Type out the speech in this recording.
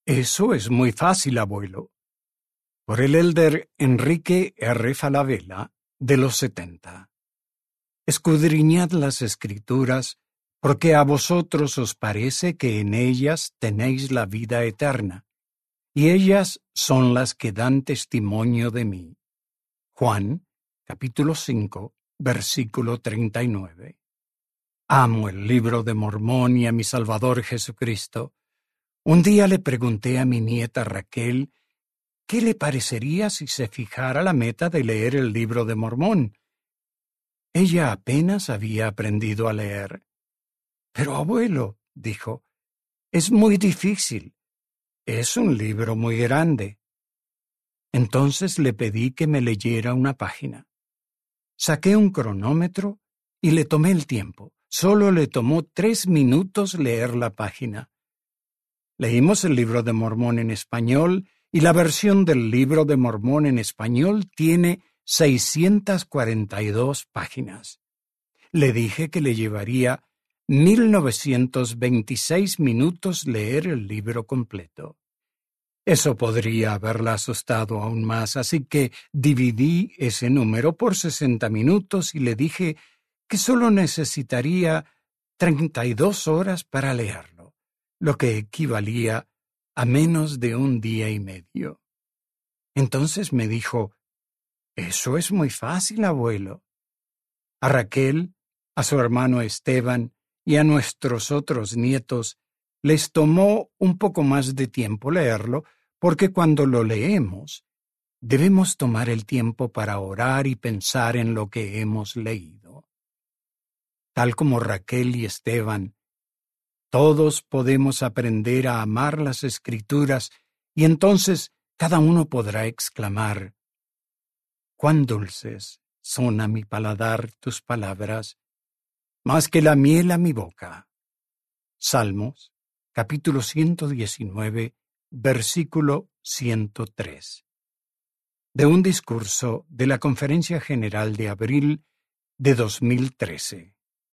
Eso es muy fácil, abuelo. Por el elder Enrique R. Falabella, de los 70. Escudriñad las Escrituras, porque a vosotros os parece que en ellas tenéis la vida eterna, y ellas son las que dan testimonio de mí. Juan, capítulo 5, versículo 39. Amo el libro de Mormón y a mi Salvador Jesucristo. Un día le pregunté a mi nieta Raquel qué le parecería si se fijara la meta de leer el libro de Mormón. Ella apenas había aprendido a leer. Pero, abuelo, dijo, es muy difícil. Es un libro muy grande. Entonces le pedí que me leyera una página. Saqué un cronómetro y le tomé el tiempo. Solo le tomó 3 minutos leer la página. Leímos el libro de Mormón en español y la versión del libro de Mormón en español tiene 642 páginas. Le dije que le llevaría 1926 minutos leer el libro completo. Eso podría haberla asustado aún más, así que dividí ese número por 60 minutos y le dije que solo necesitaría 32 horas para leerlo, lo que equivalía a menos de un día y medio. Entonces me dijo, «Eso es muy fácil, abuelo». A Raquel, a su hermano Esteban y a nuestros otros nietos les tomó un poco más de tiempo leerlo, porque cuando lo leemos, debemos tomar el tiempo para orar y pensar en lo que hemos leído. Tal como Raquel y Esteban, todos podemos aprender a amar las Escrituras y entonces cada uno podrá exclamar, «Cuán dulces son a mi paladar tus palabras, más que la miel a mi boca». Salmos, capítulo 119, versículo 103. De un discurso de la Conferencia General de abril de 2013.